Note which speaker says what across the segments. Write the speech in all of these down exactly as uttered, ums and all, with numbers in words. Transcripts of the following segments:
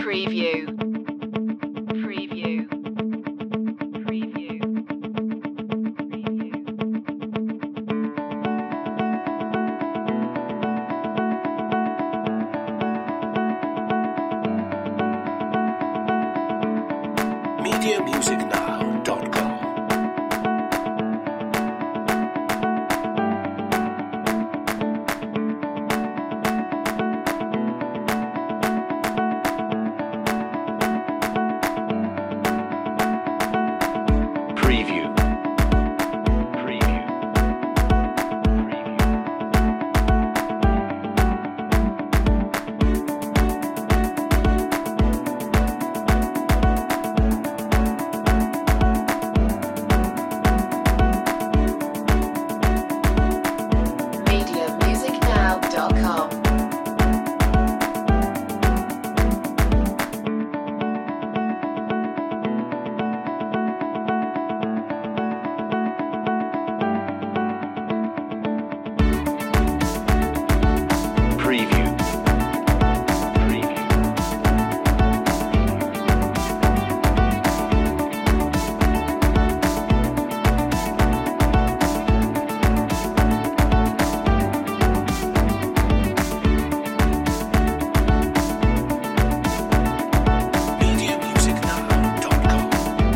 Speaker 1: Preview. Preview. Preview.
Speaker 2: media music now dot com. Preview. Preview.
Speaker 1: media music now dot com.
Speaker 2: Preview. Preview. media music now dot com.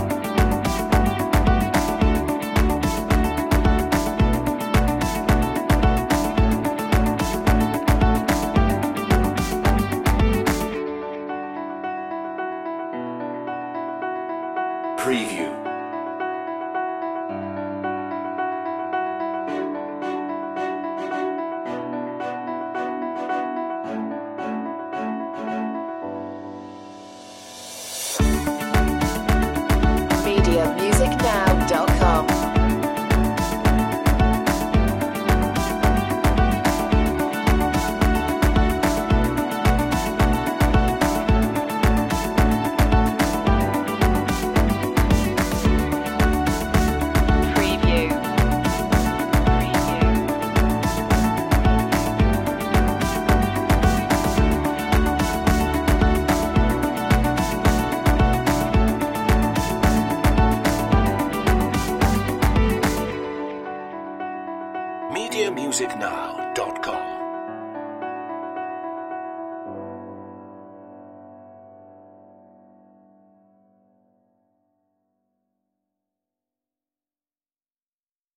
Speaker 2: Preview.
Speaker 1: media music now dot com. Preview. Preview.
Speaker 2: media music now dot com.